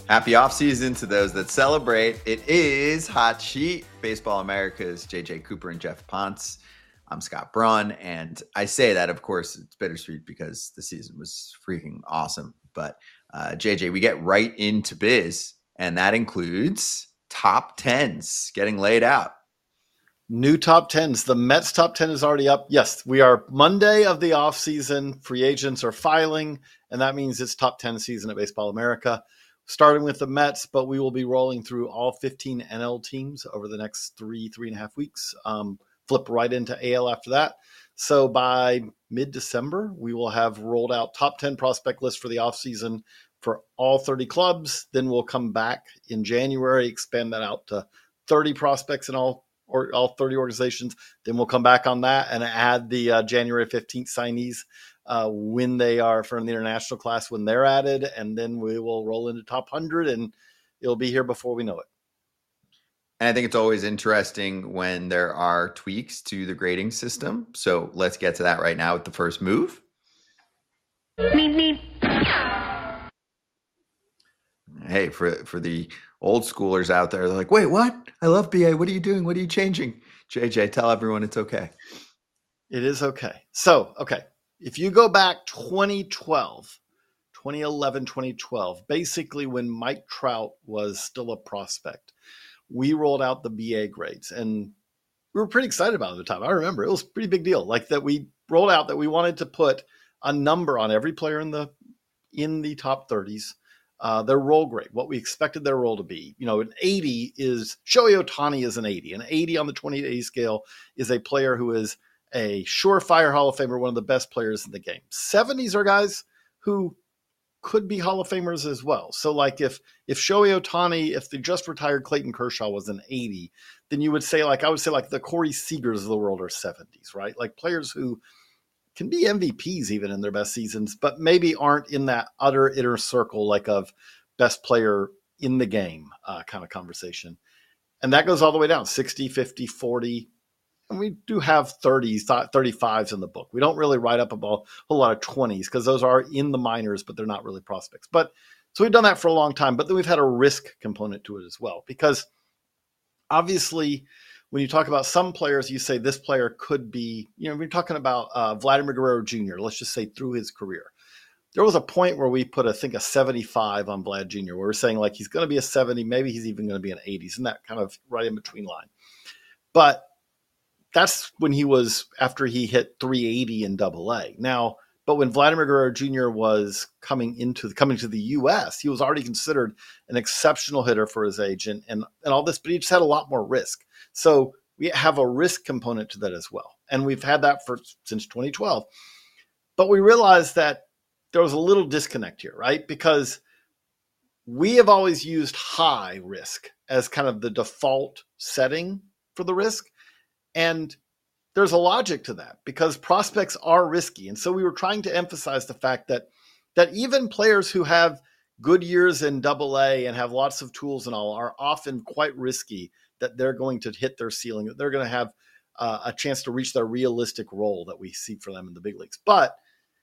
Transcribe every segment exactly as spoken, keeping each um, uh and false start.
Happy offseason to those that celebrate. It is Hot Sheet, Baseball America's J J Cooper and Jeff Ponce. I'm Scott Braun, and I say that, of course, it's bittersweet because the season was freaking awesome. But uh, J J, we get right into biz, and that includes top tens getting laid out. New top tens. The Mets top ten is already up. Yes, we are Monday of the offseason. Free agents are filing, and that means it's top ten season at Baseball America. Starting with the Mets, but we will be rolling through all fifteen N L teams over the next three, three and a half weeks. Um, flip right into A L after that. So by mid-December, we will have rolled out top ten prospect list for the offseason for all thirty clubs. Then we'll come back in January, expand that out to thirty prospects in all or all thirty organizations. Then we'll come back on that and add the uh, January fifteenth signees uh, when they are from the international class, when they're added. And then we will roll into top one hundred and it'll be here before we know it. And I think it's always interesting when there are tweaks to the grading system. So let's get to that right now with the first move. Meep, meep. Hey, for for the old schoolers out there, they're like, wait, what? I love B A. What are you doing? What are you changing? J J, tell everyone it's okay. It is okay. So, okay. If you go back twenty twelve, twenty eleven, twenty twelve, basically when Mike Trout was still a prospect, we rolled out the B A grades, and we were pretty excited about it at the time. I remember it was a pretty big deal. Like that we rolled out that we wanted to put a number on every player in the in the top thirties, uh, their role grade, what we expected their role to be. You know, an eighty is Shohei Ohtani is an eighty. An eighty on the twenty to eighty scale is a player who is a surefire Hall of Famer, one of the best players in the game. seventies are guys who could be Hall of Famers as well. So like if if Shohei Ohtani, if the just retired Clayton Kershaw was an eighty, then you would say like, I would say like the Corey Seagers of the world are seventies, right? Like players who can be M V Ps even in their best seasons, but maybe aren't in that utter inner circle like of best player in the game uh, kind of conversation. And that goes all the way down, sixty, fifty, forty. And we do have thirties, thirty-fives in the book. We don't really write up a whole lot of twenties because those are in the minors, but they're not really prospects. But so we've done that for a long time, but then we've had a risk component to it as well. Because obviously, when you talk about some players, you say this player could be, you know, we're talking about uh, Vladimir Guerrero Junior, let's just say through his career. There was a point where we put, I think, a seventy-five on Vlad Junior, where we're saying like he's going to be a seventy, maybe he's even going to be an eighty, and that kind of right in between line. But that's when he was after he hit three eighty in double A. Now, but when Vladimir Guerrero Junior was coming into coming to the U S, he was already considered an exceptional hitter for his age and, and, and all this, but he just had a lot more risk. So we have a risk component to that as well. And we've had that for since twenty twelve. But we realized that there was a little disconnect here, right? Because we have always used high risk as kind of the default setting for the risk. And there's a logic to that because prospects are risky. And so we were trying to emphasize the fact that that even players who have good years in double A and have lots of tools and all are often quite risky, that they're going to hit their ceiling, that they're going to have uh, a chance to reach their realistic role that we see for them in the big leagues. But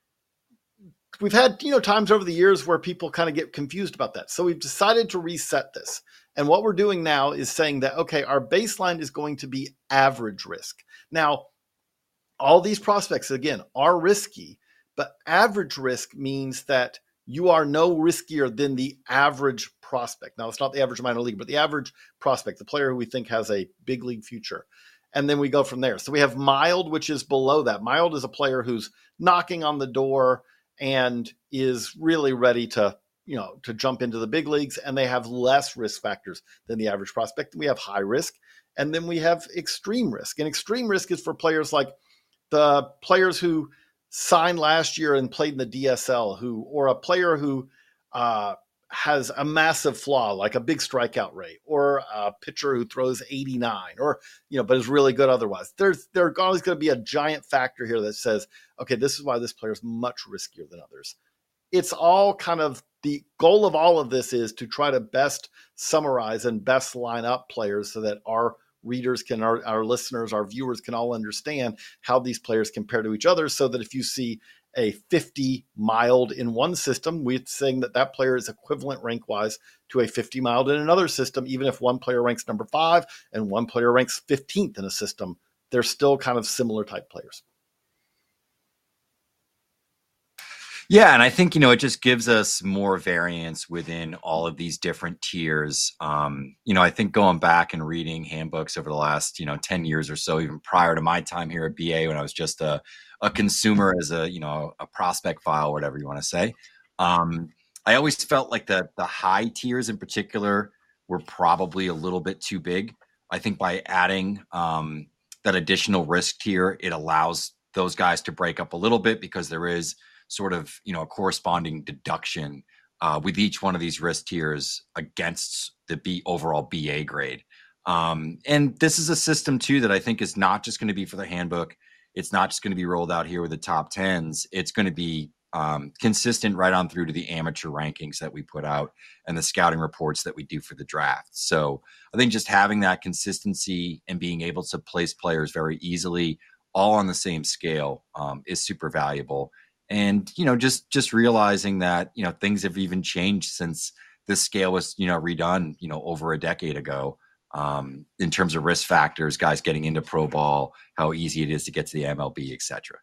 we've had, you know, times over the years where people kind of get confused about that. So we've decided to reset this. And what we're doing now is saying that, okay, our baseline is going to be average risk. Now, all these prospects, again, are risky, but average risk means that you are no riskier than the average prospect. Now, it's not the average minor league, but the average prospect, the player who we think has a big league future. And then we go from there. So we have mild, which is below that. Mild is a player who's knocking on the door and is really ready to, you know, to jump into the big leagues, and they have less risk factors than the average prospect. We have high risk, and then we have extreme risk. And extreme risk is for players like the players who signed last year and played in the D S L, who, or a player who uh, has a massive flaw, like a big strikeout rate, or a pitcher who throws eighty-nine, or, you know, but is really good otherwise. There's, there's always going to be a giant factor here that says, okay, this is why this player is much riskier than others. It's all kind of, the goal of all of this is to try to best summarize and best line up players so that our readers can, our, our listeners, our viewers can all understand how these players compare to each other, so that if you see a fifty mild in one system, we're saying that that player is equivalent rank-wise to a fifty mild in another system, even if one player ranks number five and one player ranks fifteenth in a system. They're still kind of similar type players. Yeah, and I think, you know, it just gives us more variance within all of these different tiers. Um, you know, I think going back and reading handbooks over the last, you know, ten years or so, even prior to my time here at B A, when I was just a, a consumer as a, you know, a prospect file, whatever you want to say, um, I always felt like the the high tiers in particular were probably a little bit too big. I think by adding um, that additional risk tier, it allows those guys to break up a little bit, because there is sort of, you know, a corresponding deduction uh, with each one of these risk tiers against the B overall B A grade. Um, and this is a system too that I think is not just going to be for the handbook. It's not just going to be rolled out here with the top tens. It's going to be um, consistent right on through to the amateur rankings that we put out and the scouting reports that we do for the draft. So I think just having that consistency and being able to place players very easily, all on the same scale, um, is super valuable. And, you know, just just realizing that, you know, things have even changed since this scale was, you know, redone, you know, over a decade ago, um, in terms of risk factors, guys getting into pro ball, how easy it is to get to the M L B, et cetera.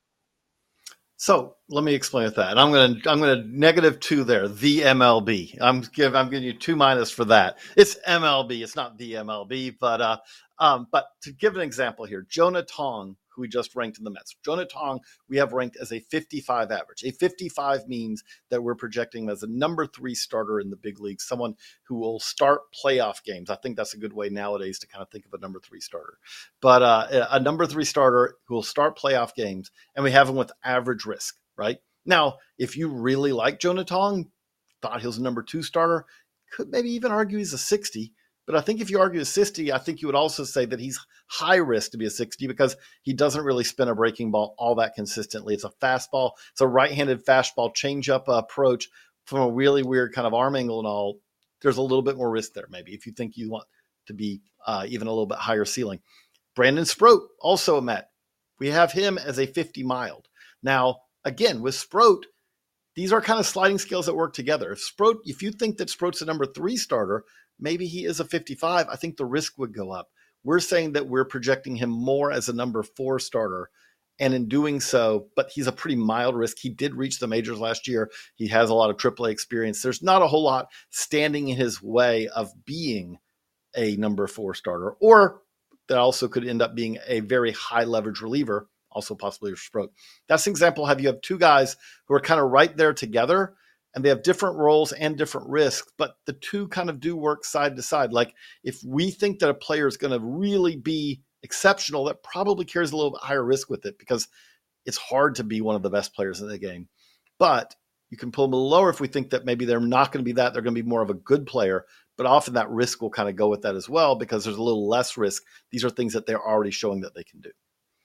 So let me explain that. And I'm going to I'm going to negative two there. The M L B. I'm give I'm giving you two minus for that. It's M L B. It's not the M L B. But uh, um, but to give an example here, Jonah Tong, who we just ranked in the Mets. Jonah Tong, we have ranked as a fifty-five average. A fifty-five means that we're projecting him as a number three starter in the big league, someone who will start playoff games. I think that's a good way nowadays to kind of think of a number three starter. But uh, a number three starter who will start playoff games, and we have him with average risk, right? Now, if you really like Jonah Tong, thought he was a number two starter, could maybe even argue he's a sixty. But I think if you argue a sixty, I think you would also say that he's high risk to be a sixty, because he doesn't really spin a breaking ball all that consistently. It's a fastball. It's a right-handed fastball changeup approach from a really weird kind of arm angle and all. There's a little bit more risk there, maybe, if you think you want to be uh, even a little bit higher ceiling. Brandon Sproat, also a Met. We have him as a fifty mild. Now, again, with Sproat, these are kind of sliding scales that work together. If Sproat, if you think that Sproat's a number three starter, maybe he is a fifty-five. I think the risk would go up. We're saying that we're projecting him more as a number four starter. And in doing so, but he's a pretty mild risk. He did reach the majors last year. He has a lot of triple A experience. There's not a whole lot standing in his way of being a number four starter, or that also could end up being a very high leverage reliever, also possibly a Sproat. That's an example of you have two guys who are kind of right there together, and they have different roles and different risks, but the two kind of do work side to side. Like if we think that a player is going to really be exceptional, that probably carries a little bit higher risk with it, because it's hard to be one of the best players in the game. But you can pull them a little lower if we think that maybe they're not going to be that. They're going to be more of a good player, but often that risk will kind of go with that as well, because there's a little less risk. These are things that they're already showing that they can do.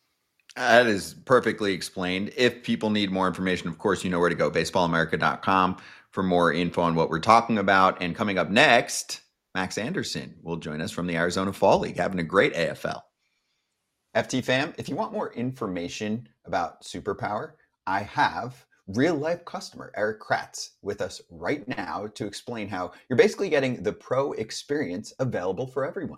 That is perfectly explained. If people need more information, of course, you know where to go, baseball america dot com for more info on what we're talking about. And coming up next, Max Anderson will join us from the Arizona Fall League, having a great A F L. F T fam, if you want more information about Superpower, I have real-life customer Eric Kratz with us right now to explain how you're basically getting the pro experience available for everyone.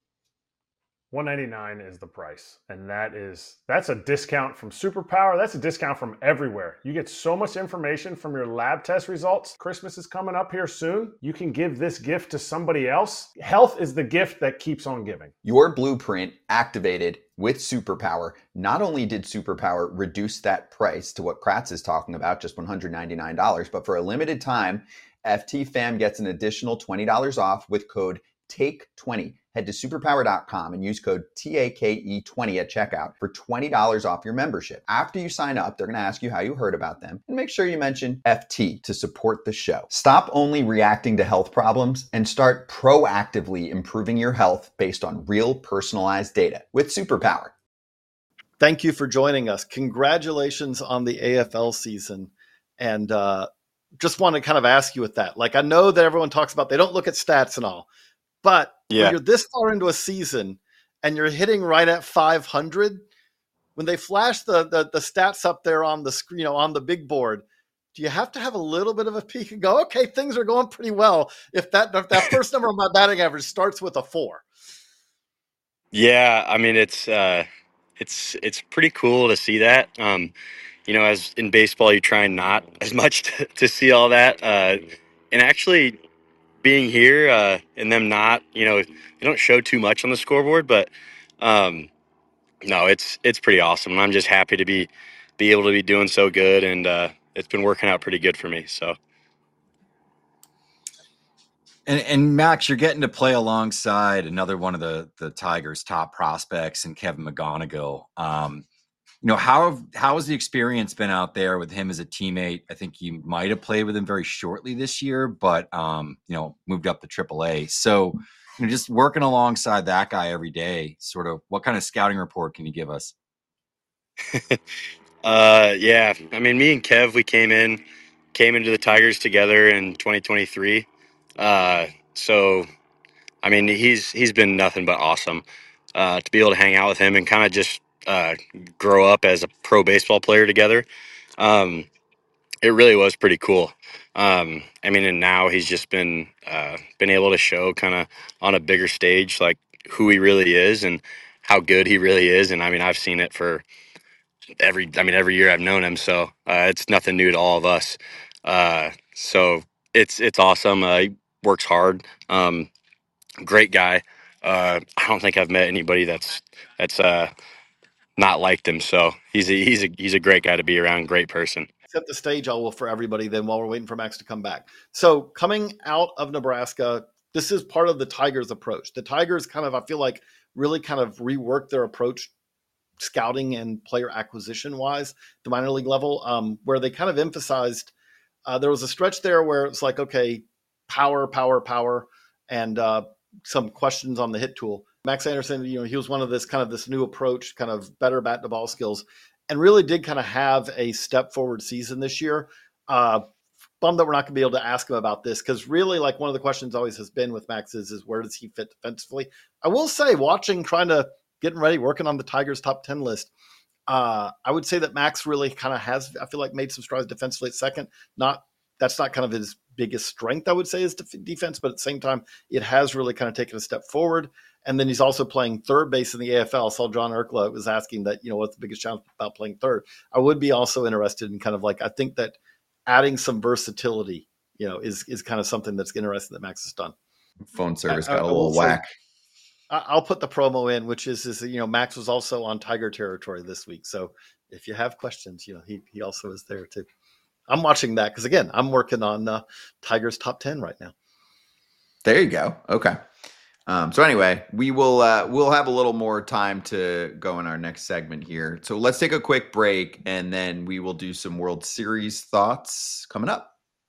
one ninety-nine is the price, and that is that's a discount from Superpower. That's a discount from everywhere. You get so much information from your lab test results. Christmas is coming up here soon. You can give this gift to somebody else. Health is the gift that keeps on giving. Your blueprint activated with Superpower. Not only did Superpower reduce that price to what Kratz is talking about, just one hundred ninety-nine dollars, but for a limited time, F T fam gets an additional twenty dollars off with code take twenty. Head to superpower dot com and use code T A K E twenty at checkout for twenty dollars off your membership. After you sign up, they're going to ask you how you heard about them, and make sure you mention F T to support the show. Stop only reacting to health problems and start proactively improving your health based on real personalized data with Superpower. Thank you for joining us. Congratulations on the A F L season. And uh, just want to kind of ask you with that. Like, I know that everyone talks about they don't look at stats and all. But yeah, when you're this far into a season and you're hitting right at five hundred, when they flash the, the the stats up there on the screen, you know, on the big board, do you have to have a little bit of a peek and go, okay, things are going pretty well if that if that first number on my batting average starts with a four? Yeah, I mean it's uh, it's it's pretty cool to see that. Um, you know, as in baseball, you try not as much to, to see all that, uh, and actually being here uh, and them not, you know, they don't show too much on the scoreboard, but um, no, it's it's pretty awesome. And I'm just happy to be be able to be doing so good, and uh, it's been working out pretty good for me. So. And, and Max, you're getting to play alongside another one of the the Tigers' top prospects, and Kevin McGonigal. Um, you know, how have, how has the experience been out there with him as a teammate? I think you might have played with him very shortly this year, but um, you know, moved up to triple A. So, you know, just working alongside that guy every day. Sort of, what kind of scouting report can you give us? uh, yeah, I mean, me and Kev, we came in, came into the Tigers together in twenty twenty-three. Uh, so, I mean, he's he's been nothing but awesome. Uh, to be able to hang out with him and kind of just uh, grow up as a pro baseball player together, um, it really was pretty cool. Um, I mean, and now he's just been uh, been able to show kind of on a bigger stage like who he really is and how good he really is. And I mean, I've seen it for every I mean every year I've known him, so uh, it's nothing new to all of us. Uh, so it's it's awesome. Uh, he works hard. Um, great guy. Uh, I don't think I've met anybody that's that's uh, not liked him. So he's a, he's a he's a great guy to be around. Great person. Set the stage, I will, for everybody then while we're waiting for Max to come back. So coming out of Nebraska, this is part of the Tigers approach. The Tigers kind of, I feel like, really kind of reworked their approach scouting and player acquisition wise, the minor league level, um, where they kind of emphasized, uh, there was a stretch there where it's like, okay, power, power, power, and uh, some questions on the hit tool. Max Anderson, you know, he was one of this kind of this new approach, kind of better bat to ball skills, and really did kind of have a step forward season this year. Uh, bummed that we're not going to be able to ask him about this, because really, like, one of the questions always has been with Max is, is where does he fit defensively? I will say, watching, trying to getting ready, working on the Tigers top ten list, uh, I would say that Max really kind of has, I feel like, made some strides defensively at second. Not that's not kind of his biggest strength, I would say, is def- defense, but at the same time, it has really kind of taken a step forward. And then he's also playing third base in the A F L. I saw John Erkla was asking that, you know, what's the biggest challenge about playing third? I would be also interested in kind of like, I think that adding some versatility, you know, is is kind of something that's interesting that Max has done. Phone service I, got I, a little whack. I'll put the promo in, which is, is, you know, Max was also on Tiger territory this week. So if you have questions, you know, he he also is there too. I'm watching that because, again, I'm working on uh, Tigers top ten right now. There you go. Okay. Um, so anyway, we will uh, we'll have a little more time to go in our next segment here. So let's take a quick break, and then we will do some World Series thoughts coming up.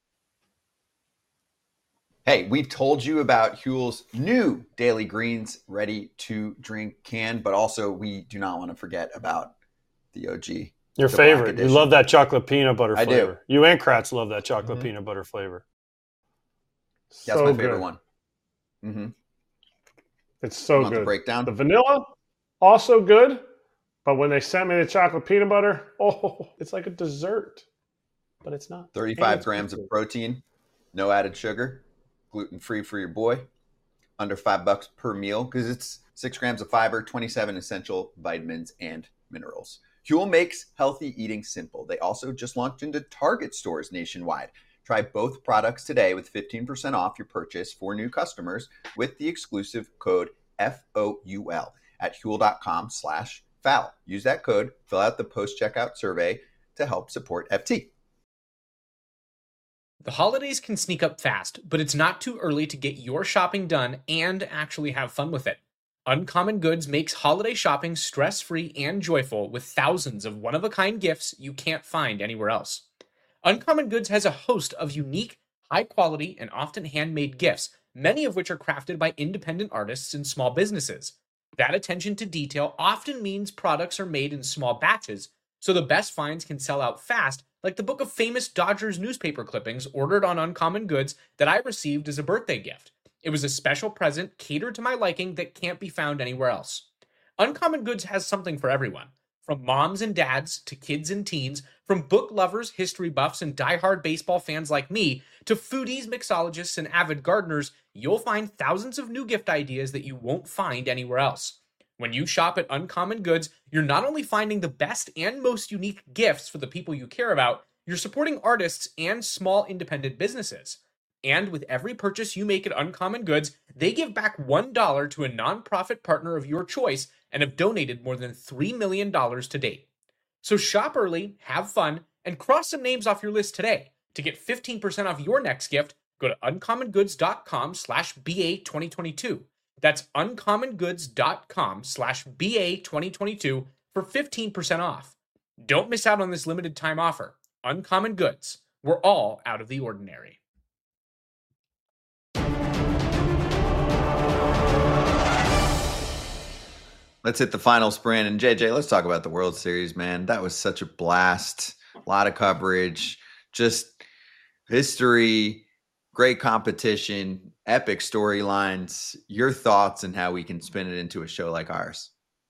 Hey, we've told you about Huel's new Daily Greens ready to drink can, but also we do not want to forget about the O G. Your favorite. You love that chocolate peanut butter I flavor. do. You and Kratz love that chocolate Mm-hmm. peanut butter flavor. That's So my favorite good. one. Mm-hmm. It's so Want the good. breakdown? The vanilla, also good, but when they sent me the chocolate peanut butter, oh, it's like a dessert, but it's not. And thirty-five it's grams good. of protein, no added sugar, gluten-free for your boy, under five bucks per meal because it's six grams of fiber, twenty-seven essential vitamins and minerals. Huel makes healthy eating simple. They also just launched into Target stores nationwide. Try both products today with fifteen percent off your purchase for new customers with the exclusive code F O U L at huel.com slash foul. Use that code, fill out the post-checkout survey to help support F T. The holidays can sneak up fast, but it's not too early to get your shopping done and actually have fun with it. Uncommon Goods makes holiday shopping stress-free and joyful with thousands of one-of-a-kind gifts you can't find anywhere else. Uncommon Goods has a host of unique, high-quality, and often handmade gifts, many of which are crafted by independent artists and small businesses. That attention to detail often means products are made in small batches, so the best finds can sell out fast, like the book of famous Dodgers newspaper clippings ordered on Uncommon Goods that I received as a birthday gift. It was a special present catered to my liking that can't be found anywhere else. Uncommon Goods has something for everyone. From moms and dads to kids and teens, from book lovers, history buffs, and diehard baseball fans like me, to foodies, mixologists, and avid gardeners, you'll find thousands of new gift ideas that you won't find anywhere else. When you shop at Uncommon Goods, you're not only finding the best and most unique gifts for the people you care about, you're supporting artists and small independent businesses. And with every purchase you make at Uncommon Goods, they give back one dollar to a nonprofit partner of your choice and have donated more than three million dollars to date. So shop early, have fun, and cross some names off your list today. To get fifteen percent off your next gift, go to uncommongoods.com slash BA2022. That's uncommongoods.com slash BA2022 for fifteen percent off. Don't miss out on this limited time offer. Uncommon Goods. We're all out of the ordinary. Let's hit the final sprint. And J J, let's talk about the World Series, man. That was such a blast. A lot of coverage, just history, great competition, epic storylines. Your thoughts and how we can spin it into a show like ours.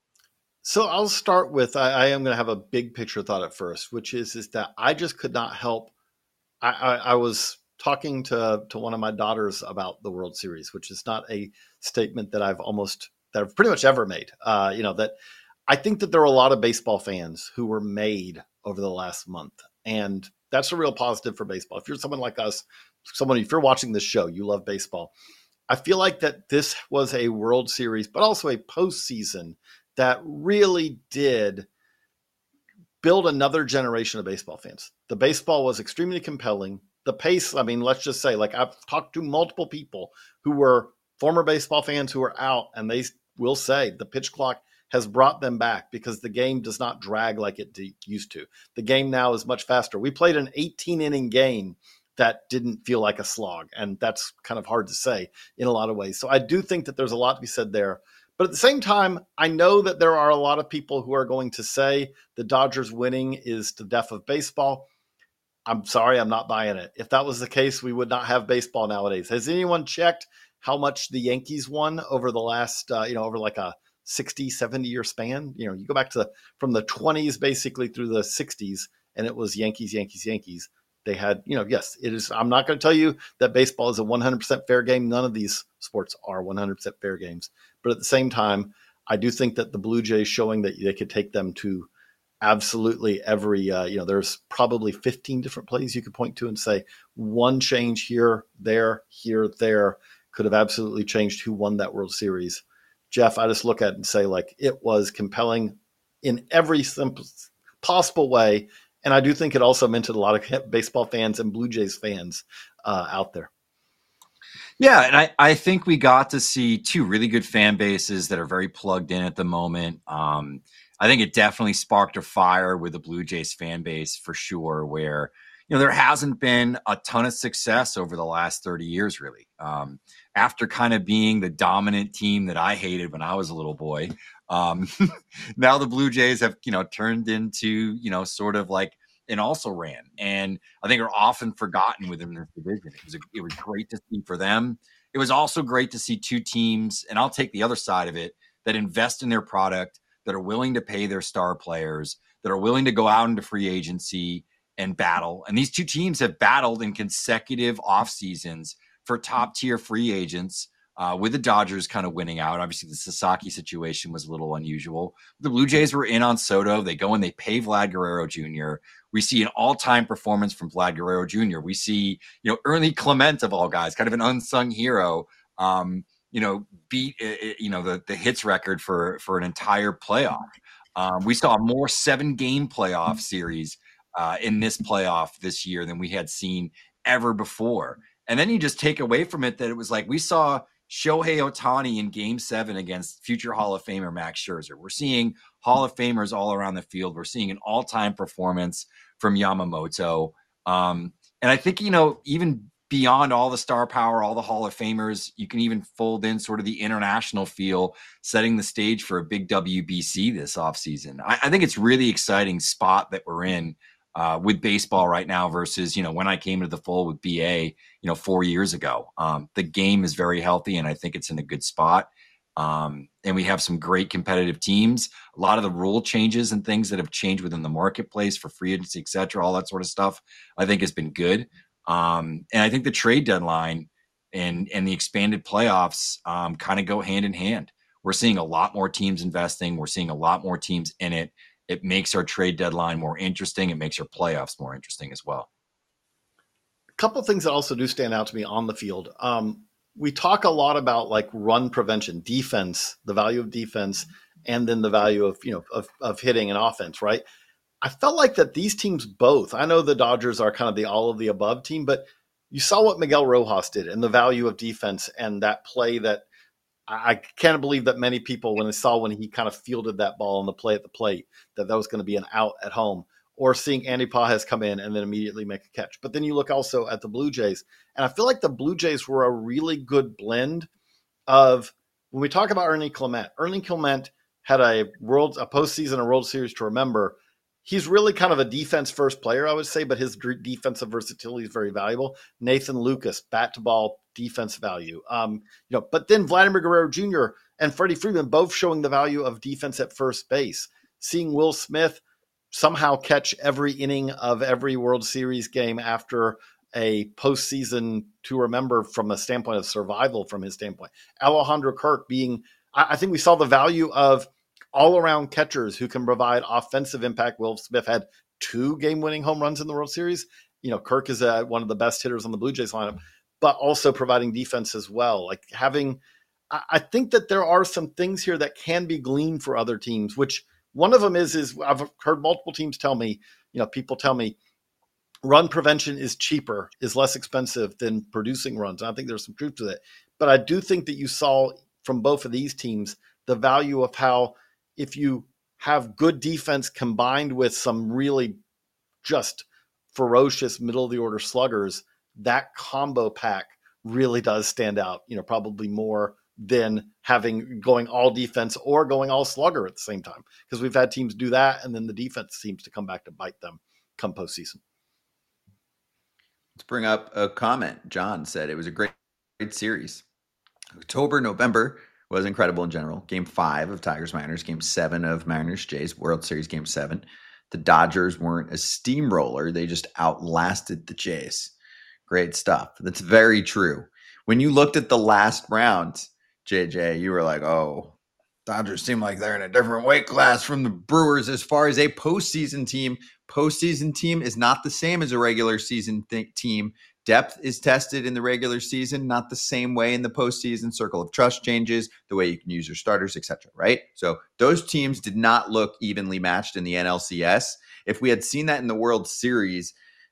So I'll start with, I, I am going to have a big picture thought at first, which is, is that I just could not help. I, I, I was talking to, to one of my daughters about the World Series, which is not a statement that I've almost, that I've pretty much ever made. Uh, you know, that I think that there are a lot of baseball fans who were made over the last month. And that's a real positive for baseball. If you're someone like us, someone, if you're watching this show, you love baseball. I feel like that this was a World Series, but also a postseason that really did build another generation of baseball fans. The baseball was extremely compelling. The pace, I mean, let's just say, like, I've talked to multiple people who were former baseball fans who are out, and they will say the pitch clock has brought them back because the game does not drag like it used to. The game now is much faster. We played an eighteen inning game that didn't feel like a slog, and that's kind of hard to say in a lot of ways. So I do think that there's a lot to be said there. But at the same time, I know that there are a lot of people who are going to say the Dodgers winning is the death of baseball. I'm sorry, I'm not buying it. If that was the case, we would not have baseball nowadays. Has anyone checked how much the Yankees won over the last, uh, you know, over like a sixty, seventy year span? You know, you go back to the, from the twenties basically through the sixties, and it was Yankees, Yankees, Yankees. They had, you know, yes, it is. I'm not going to tell you that baseball is a one hundred percent fair game. None of these sports are one hundred percent fair games. But at the same time, I do think that the Blue Jays showing that they could take them to absolutely every, uh, you know, there's probably fifteen different plays you could point to and say one change here, there, here, there could have absolutely changed who won that World Series. Jeff, I just look at it and say, like, it was compelling in every simple, possible way. And I do think it also meant to a lot of baseball fans and Blue Jays fans uh, out there. Yeah, and I, I think we got to see two really good fan bases that are very plugged in at the moment. Um, I think it definitely sparked a fire with the Blue Jays fan base for sure, where, you know, there hasn't been a ton of success over the last thirty years, really. Um, after kind of being the dominant team that I hated when I was a little boy, um, now the Blue Jays have, you know, turned into, you know, sort of like an also ran, and I think are often forgotten within their division. It was a, it was great to see for them. It was also great to see two teams, and I'll take the other side of it, that invest in their product, that are willing to pay their star players, that are willing to go out into free agency and battle. And these two teams have battled in consecutive off seasons for top tier free agents, uh, with the Dodgers kind of winning out. Obviously, the Sasaki situation was a little unusual. The Blue Jays were in on Soto. They go and they pay Vlad Guerrero Junior We see an all-time performance from Vlad Guerrero Junior We see, you know, Ernie Clement of all guys, kind of an unsung hero, um, you know, beat, you know, the, the hits record for, for an entire playoff. Um, we saw a more seven-game playoff series uh, in this playoff this year than we had seen ever before. And then you just take away from it that it was like we saw Shohei Ohtani in game seven against future Hall of Famer Max Scherzer. We're seeing Hall of Famers all around the field. We're seeing an all-time performance from Yamamoto. Um, and I think, you know, even beyond all the star power, all the Hall of Famers, you can even fold in sort of the international feel, setting the stage for a big W B C this offseason. I, I think it's really exciting spot that we're in uh, with baseball right now versus, you know, when I came to the fold with B A, you know, four years ago. Um, the game is very healthy, and I think it's in a good spot. Um, and we have some great competitive teams. A lot of the rule changes and things that have changed within the marketplace for free agency, et cetera, all that sort of stuff, I think has been good. Um, and I think the trade deadline and, and the expanded playoffs um, kind of go hand in hand. We're seeing a lot more teams investing. We're seeing a lot more teams in it. It makes our trade deadline more interesting. It makes our playoffs more interesting as well. A couple of things that also do stand out to me on the field. Um, we talk a lot about like run prevention, defense, the value of defense, and then the value of, you know, of, of hitting an offense, right? I felt like that these teams both, I know the Dodgers are kind of the all of the above team, but you saw what Miguel Rojas did and the value of defense and that play that I can't believe that many people, when they saw when he kind of fielded that ball on the play at the plate, that that was going to be an out at home, or seeing Andy Pages come in and then immediately make a catch. But then you look also at the Blue Jays, and I feel like the Blue Jays were a really good blend of, when we talk about Ernie Clement, Ernie Clement had a world, a postseason, a World Series to remember. He's really kind of a defense first player, I would say, but his d- defensive versatility is very valuable. Nathan Lucas, bat to ball, defense value. Um, you know, but then Vladimir Guerrero Junior and Freddie Freeman both showing the value of defense at first base. Seeing Will Smith somehow catch every inning of every World Series game after a postseason to remember from a standpoint of survival from his standpoint. Alejandro Kirk being, I, I think we saw the value of all-around catchers who can provide offensive impact. Will Smith had two game-winning home runs in the World Series. You know, Kirk is uh, one of the best hitters on the Blue Jays lineup, but also providing defense as well. Like having, I, I think that there are some things here that can be gleaned for other teams, which one of them is, is I've heard multiple teams tell me, you know, people tell me run prevention is cheaper, is less expensive than producing runs. And I think there's some truth to that. But I do think that you saw from both of these teams the value of how, if you have good defense combined with some really just ferocious middle of the order sluggers, that combo pack really does stand out, you know, probably more than having going all defense or going all slugger at the same time. Because we've had teams do that, and then the defense seems to come back to bite them come postseason. Let's bring up a comment. John said it was a great, great series. October, November was incredible in general. Game five of Tigers Mariners, game seven of Mariners Jays, World Series game seven. The Dodgers weren't a steamroller. They just outlasted the Jays. Great stuff. That's very true. When you looked at the last round, J J, you were like, oh, Dodgers seem like they're in a different weight class from the Brewers as far as a postseason team. Postseason team is not the same as a regular season th- team. Depth is tested in the regular season, not the same way in the postseason. Circle of trust changes, the way you can use your starters, et cetera, right? So those teams did not look evenly matched in the N L C S. If we had seen that in the World Series,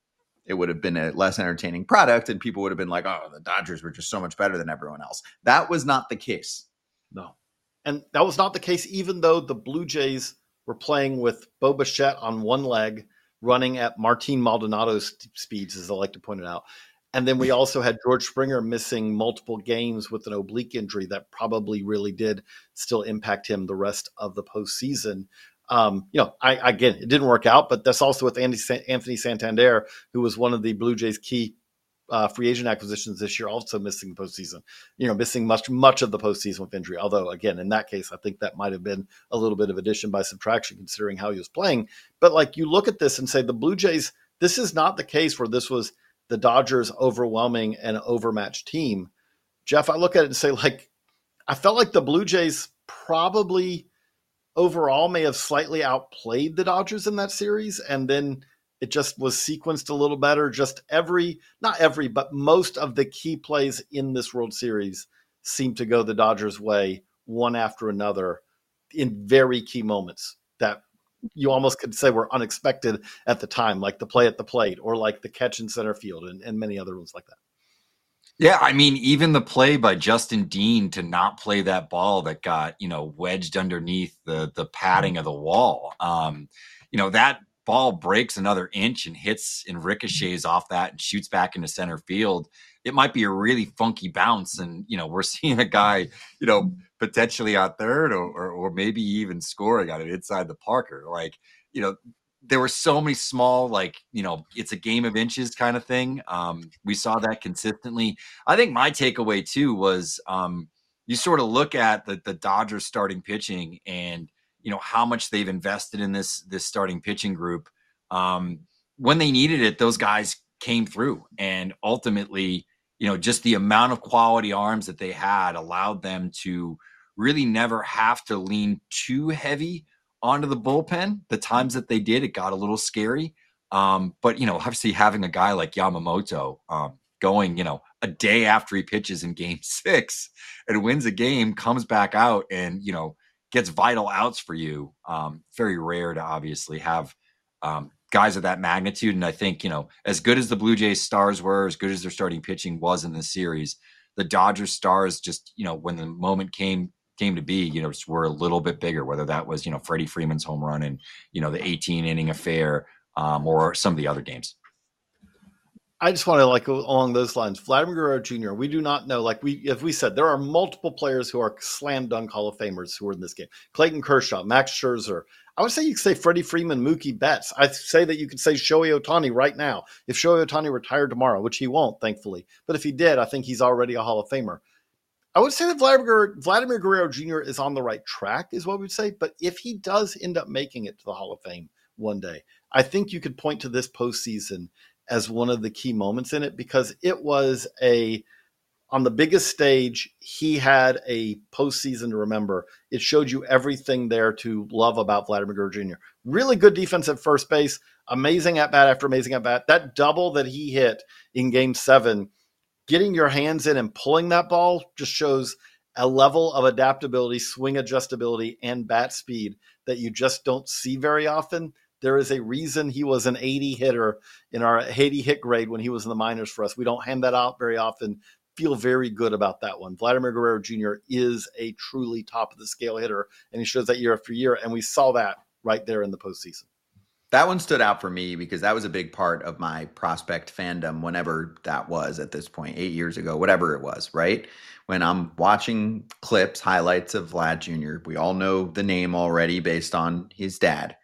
it would have been a less entertaining product, and people would have been like, oh, the Dodgers were just so much better than everyone else. That was not the case. No. And that was not the case, even though the Blue Jays were playing with Bo Bichette on one leg, running at Martin Maldonado's speeds, as I like to point it out. And then we also had George Springer missing multiple games with an oblique injury that probably really did still impact him the rest of the postseason. Um, you know, I, again, it didn't work out, but that's also with Andy, Anthony Santander, who was one of the Blue Jays' key uh, free agent acquisitions this year, also missing the postseason, you know, missing much, much of the postseason with injury. Although, again, in that case, I think that might have been a little bit of addition by subtraction, considering how he was playing. But like, you look at this and say the Blue Jays, this is not the case where this was the Dodgers overwhelming an overmatched team. Jeff, I look at it and say, like, I felt like the Blue Jays probably overall may have slightly outplayed the Dodgers in that series. And then it just was sequenced a little better. Just every, not every, but most of the key plays in this World Series seemed to go the Dodgers' way, one after another, in very key moments that you almost could say were unexpected at the time, like the play at the plate or like the catch in center field and, and many other ones like that. Yeah, I mean, even the play by Justin Dean to not play that ball that got, you know, wedged underneath the the padding of the wall. Um, you know, that ball breaks another inch and hits and ricochets off that and shoots back into center field. It might be a really funky bounce. And, you know, we're seeing a guy, you know, potentially on third or, or, or maybe even scoring on it inside the Parker. Like, you know, there were so many small, like, you know, it's a game of inches kind of thing. Um, we saw that consistently. I think my takeaway too was, um, you sort of look at the the Dodgers starting pitching and, you know, how much they've invested in this this starting pitching group. Um, when they needed it, those guys came through, and ultimately, you know, just the amount of quality arms that they had allowed them to really never have to lean too heavy onto the bullpen. The times that they did, it got a little scary. Um, but, you know, obviously having a guy like Yamamoto um, going, you know, a day after he pitches in game six and wins a game, comes back out and, you know, gets vital outs for you. Um, very rare to obviously have um, guys of that magnitude. And I think, you know, as good as the Blue Jays stars were, as good as their starting pitching was in the series, the Dodgers stars just, you know, when the moment came, came to be, you know, just were a little bit bigger, whether that was, you know, Freddie Freeman's home run and, you know, the eighteen inning affair um, or some of the other games. I just want to, like, along those lines, Vladimir Guerrero Junior, we do not know, like we, if we said, there are multiple players who are slam dunk Hall of Famers who are in this game. Clayton Kershaw, Max Scherzer. I would say you could say Freddie Freeman, Mookie Betts. I'd say that you could say Shohei Ohtani right now. If Shohei Ohtani retired tomorrow, which he won't, thankfully, but if he did, I think he's already a Hall of Famer. I would say that Vladimir, Vladimir Guerrero Junior is on the right track, is what we'd say. But if he does end up making it to the Hall of Fame one day, I think you could point to this postseason as one of the key moments in it, because it was a, on the biggest stage, he had a postseason to remember. It showed you everything there to love about Vladimir Guerrero Junior Really good defense at first base, amazing at bat after amazing at bat. That double that he hit in game seven, getting your hands in and pulling that ball just shows a level of adaptability, swing adjustability, and bat speed that you just don't see very often. There is a reason he was an eighty hitter in our eighty hit grade when he was in the minors for us. We don't hand that out very often. Feel very good about that one. Vladimir Guerrero Junior is a truly top of the scale hitter, and he shows that year after year. And we saw that right there in the postseason. That one stood out for me because that was a big part of my prospect fandom, whenever that was at this point, eight years ago, whatever it was, right? When I'm watching clips, highlights of Vlad Junior, we all know the name already based on his dad.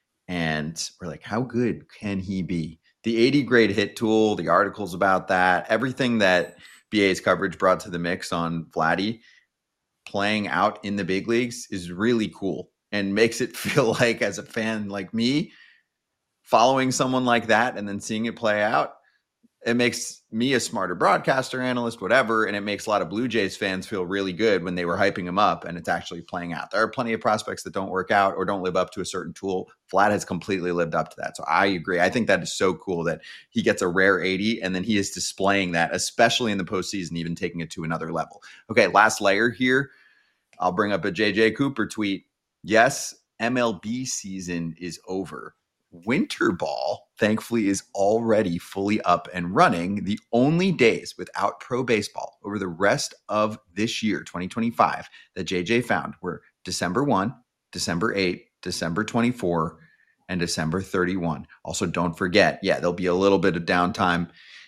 And we're like, how good can he be? The eighty grade hit tool, the articles about that, everything that B A's coverage brought to the mix on Vladdy playing out in the big leagues is really cool and makes it feel like, as a fan like me, following someone like that and then seeing it play out, it makes me a smarter broadcaster, analyst, whatever. And it makes a lot of Blue Jays fans feel really good when they were hyping him up and it's actually playing out. There are plenty of prospects that don't work out or don't live up to a certain tool. Vlad has completely lived up to that. So I agree. I think that is so cool that he gets a rare eighty and then he is displaying that, especially in the postseason, even taking it to another level. Okay, last layer here. I'll bring up a J J Cooper tweet. Yes, M L B season is over. Winter ball, thankfully, is already fully up and running. The only days without pro baseball over the rest of this year, twenty twenty-five, that J J found were December first, December eighth, December twenty-fourth, and December thirty-first. Also, don't forget, yeah, there'll be a little bit of downtime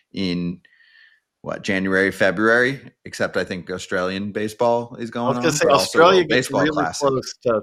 in what, January, February, except I think Australian baseball is going on. I was going to say, Australia gets really close to,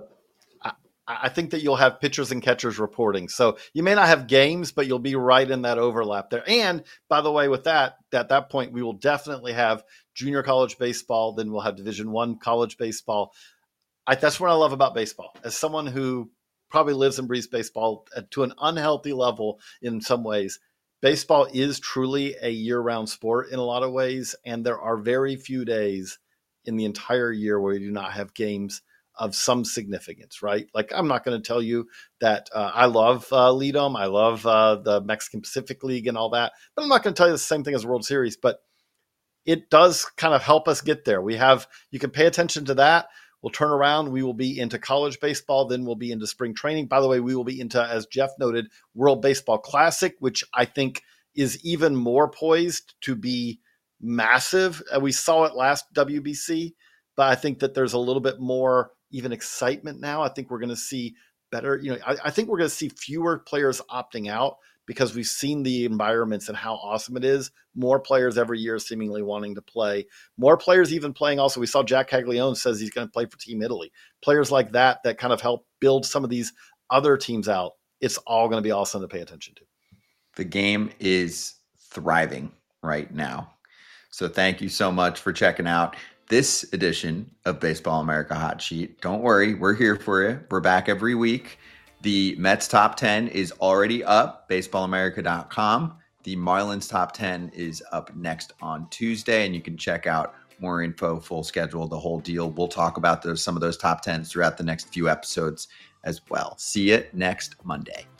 I think that you'll have pitchers and catchers reporting. So you may not have games, but you'll be right in that overlap there. And by the way, with that, at that point, we will definitely have junior college baseball. Then we'll have Division One college baseball. I, that's what I love about baseball. As someone who probably lives and breathes baseball to an unhealthy level in some ways, baseball is truly a year-round sport in a lot of ways. And there are very few days in the entire year where we do not have games of some significance, right? Like, I'm not going to tell you that uh, I love uh, Lidom. I love uh, the Mexican Pacific League and all that, but I'm not going to tell you the same thing as World Series, but it does kind of help us get there. We have, you can pay attention to that. We'll turn around. We will be into college baseball. Then we'll be into spring training. By the way, we will be into, as Jeff noted, World Baseball Classic, which I think is even more poised to be massive. Uh, we saw it last W B C, but I think that there's a little bit more even excitement now. I think we're going to see better, you know, I, I think we're going to see fewer players opting out because we've seen the environments and how awesome it is. More players every year seemingly wanting to play. More players even playing also. We saw Jack Caglione says he's going to play for Team Italy. Players like that that kind of help build some of these other teams out. It's all going to be awesome to pay attention to. The game is thriving right now. So thank you so much for checking out this edition of Baseball America Hot Sheet. Don't worry, we're here for you. We're back every week. The Mets top ten is already up, baseball america dot com. The Marlins top ten is up next on Tuesday, and you can check out more info, full schedule, the whole deal. We'll talk about those, some of those top tens throughout the next few episodes as well. See you next Monday.